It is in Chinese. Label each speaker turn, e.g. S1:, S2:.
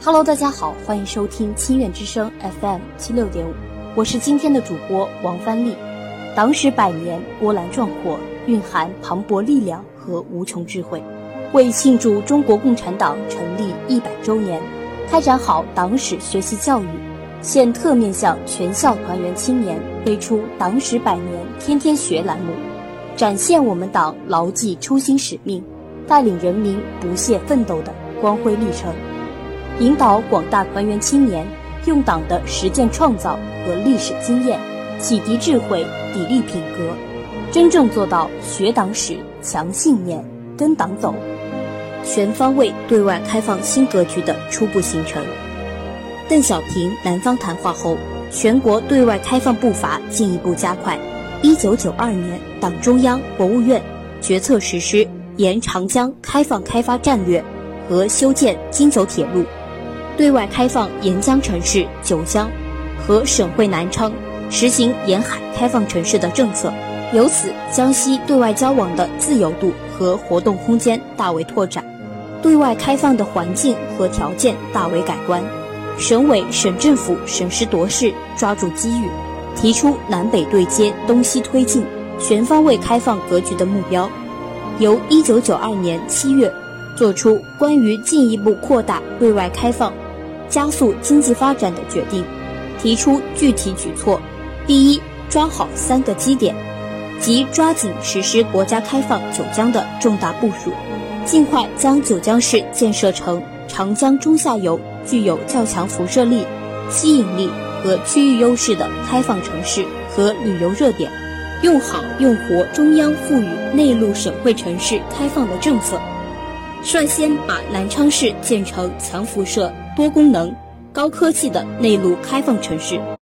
S1: Hello， 大家好，欢迎收听清苑之声 FM 76.5，我是今天的主播王帆丽。党史100年，波澜壮阔，蕴含磅礴力量和无穷智慧。为庆祝中国共产党成立100周年，开展好党史学习教育，现特面向全校团员青年推出党史100年天天学栏目，展现我们党牢记初心使命，带领人民不懈奋斗的光辉历程，引导广大团员青年用党的实践创造和历史经验启迪智慧，砥砺品格，真正做到学党史、强信念、跟党走，全方位对外开放新格局的初步形成。邓小平南方谈话后，全国对外开放步伐进一步加快。1992年，党中央、国务院决策实施沿长江开放开发战略和修建京九铁路，对外开放沿江城市九江和省会南昌，实行沿海开放城市的政策。由此，江西对外交往的自由度和活动空间大为拓展，对外开放的环境和条件大为改观。省委、省政府审时度势，抓住机遇，提出南北对接、东西推进、全方位开放格局的目标。由1992年7月作出关于进一步扩大对外开放、加速经济发展的决定，提出具体举措。第一，抓好3个基点，即抓紧实施国家开放九江的重大部署，尽快将九江市建设成长江中下游具有较强辐射力、吸引力和区域优势的开放城市和旅游热点，用好用活中央赋予内陆省会城市开放的政策，率先把南昌市建成强辐射、多功能、高科技的内陆开放城市。